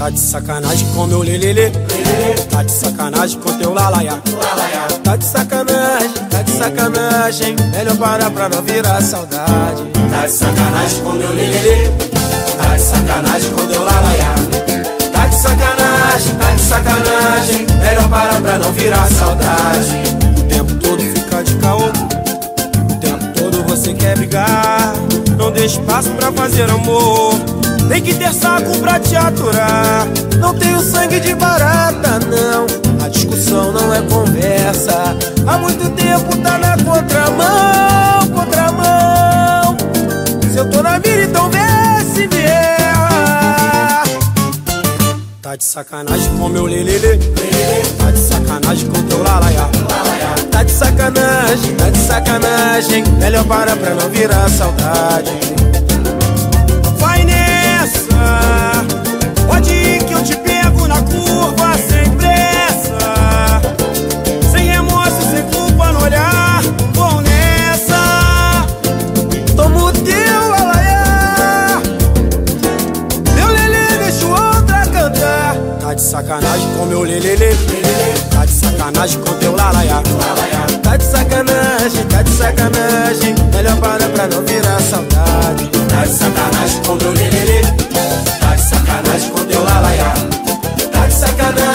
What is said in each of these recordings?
Tá de sacanagem com meu lelele, tá de sacanagem com teu lalaiá. Tá de sacanagem, melhor parar pra não virar saudade. Tá de sacanagem com meu lelele, tá de sacanagem com teu lalaiá. Tá de sacanagem, melhor parar pra não virar saudade. O tempo todo fica de caô, o tempo todo você quer brigar. Não deixa espaço pra fazer amor, tem que ter saco pra te aturar. Não tenho sangue de barata, não, a discussão não é conversa. Há muito tempo tá na contramão, contramão. Se eu tô na mira, então vê se me erra. Tá de sacanagem com meu lelele, tá de sacanagem com teu lalaiá. Tá de sacanagem, melhor para pra não virar saudade. Vai nessa, pode ir que eu te pego na curva sem pressa, sem remorso, sem culpa no olhar. Vou nessa, tomo teu lalaiá, meu lelê deixa outra cantar. Tá de sacanagem com meu lelê, tá de sacanagem com teu lalaiá. Tá de sacanagem, melhor para pra não virar saudade. Tá de sacanagem com teu lelê, tá de sacanagem com teu lalaiá. Tá de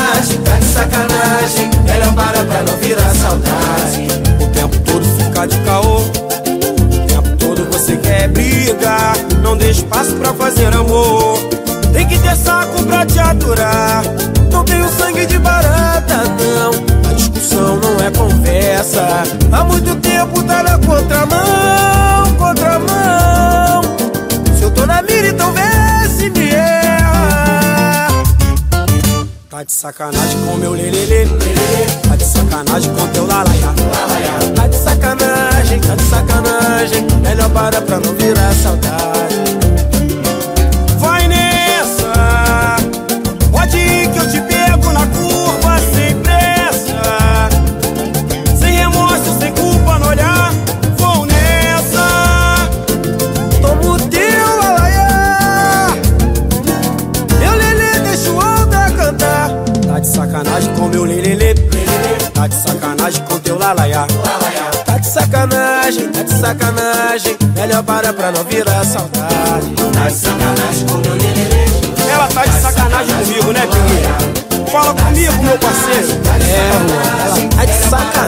sacanagem, melhor para pra não virar saudade. O tempo todo fica de caô, o tempo todo você quer brigar. Não deixa espaço pra fazer amor, tem que ter saco pra te aturar. Não tenho sangue de barata, não, a discussão não é conversa. Há muito tempo tá na contramão, contramão. Se eu tô na mira, então vê se me erra. Tá de sacanagem com meu lelele, tá de sacanagem com teu lalaiá. Tá de sacanagem, melhor para pra não virar saudade. Vai nessa, pode ir que eu te pego na curva sem pressa, sem remorso, sem culpa no olhar. Vou nessa, tomo teu lalaiá, meu lelê deixa outra cantar. Tá de sacanagem com meu lelê, tá de sacanagem com teu lalaiá. Tá de sacanagem, melhor para pra não virar saudade. Tá de sacanagem com meu lelê. Ela tá de sacanagem comigo, né, Pinguinha? Fala comigo, meu parceiro. Ela tá de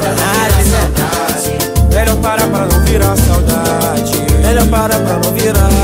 sacanagem, né? Melhor parar pra não virar saudade, melhor parar pra não virar